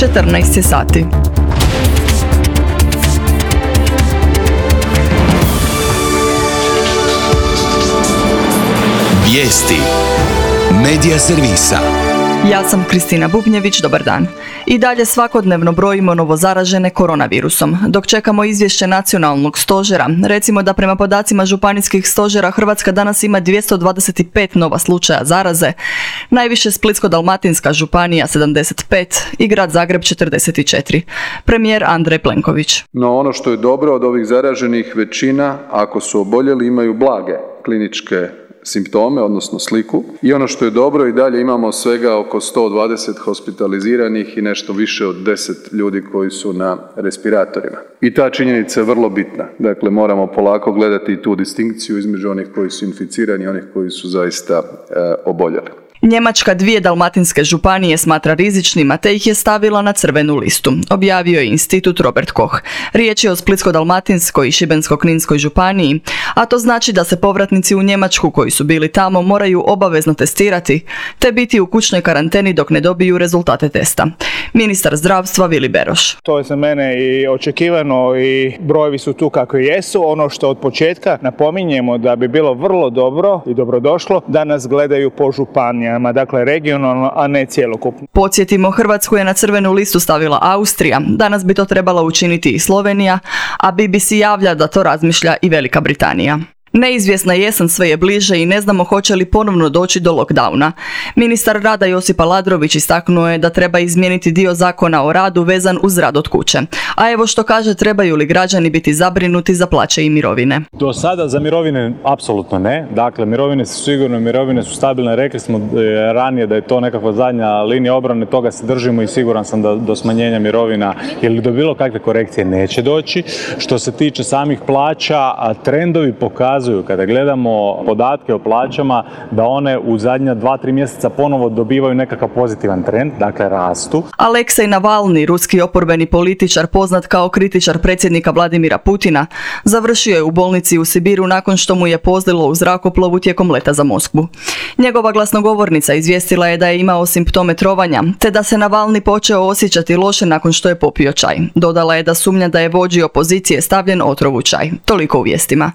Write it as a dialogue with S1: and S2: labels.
S1: 14 sati.
S2: Vijesti Medija servisa.
S1: Ja sam Kristina Bubnjević, dobar dan. I dalje svakodnevno brojimo novozaražene koronavirusom. Dok čekamo izvješće nacionalnog stožera, recimo da prema podacima županijskih stožera Hrvatska danas ima 225 nova slučaja zaraze, najviše Splitsko-dalmatinska županija 75 i grad Zagreb 44. Premijer Andrej Plenković.
S3: No ono što je dobro od ovih zaraženih, većina, ako su oboljeli, imaju blage kliničke simptome, odnosno sliku. I ono što je dobro, i dalje imamo svega oko 120 hospitaliziranih i nešto više od 10 ljudi koji su na respiratorima. I ta činjenica je vrlo bitna. Dakle, moramo polako gledati i tu distinkciju između onih koji su inficirani i onih koji su zaista oboljeli.
S1: Njemačka 2 dalmatinske županije smatra rizičnima te ih je stavila na crvenu listu, objavio je institut Robert Koch. Riječ je o Splitsko-dalmatinskoj i Šibensko-kninskoj županiji, a to znači da se povratnici u Njemačku koji su bili tamo moraju obavezno testirati te biti u kućnoj karanteni dok ne dobiju rezultate testa. Ministar zdravstva Vili Beroš.
S4: To je za mene i očekivano i brojevi su tu kako jesu. Ono što od početka napominjemo da bi bilo vrlo dobro i dobrodošlo da nas gledaju po županijama. Dakle regionalno, a ne cjelokupno.
S1: Podsjetimo, Hrvatsku je na crvenu listu stavila Austrija, danas bi to trebala učiniti i Slovenija, a BBC javlja da to razmišlja i Velika Britanija. Neizvjesna jesen sve je bliže i ne znamo hoće li ponovno doći do lockdowna. Ministar rada Josip Aladrović istaknuo je da treba izmijeniti dio zakona o radu vezan uz rad od kuće. A evo što kaže, trebaju li građani biti zabrinuti za plaće i mirovine.
S5: Do sada za mirovine apsolutno ne. Dakle, mirovine su sigurno, mirovine su stabilne. Rekli smo ranije da je to nekakva zadnja linija obrane, toga se držimo i siguran sam da do smanjenja mirovina ili do bilo kakve korekcije neće doći. Što se tiče samih plaća, a trendovi pokazuju kada gledamo podatke o plaćama da one u zadnja 2-3 mjeseca ponovo dobivaju nekakav pozitivan trend, dakle rastu.
S1: Aleksej Navalni, ruski oporbeni političar poznat kao kritičar predsjednika Vladimira Putina, završio je u bolnici u Sibiru nakon što mu je pozlilo u zrakoplovu tijekom leta za Moskvu. Njegova glasnogovornica izvijestila je da je imao simptome trovanja, te da se Navalni počeo osjećati loše nakon što je popio čaj. Dodala je da sumnja da je vođi opozicije stavljen otrov u čaj. Toliko u vijestima.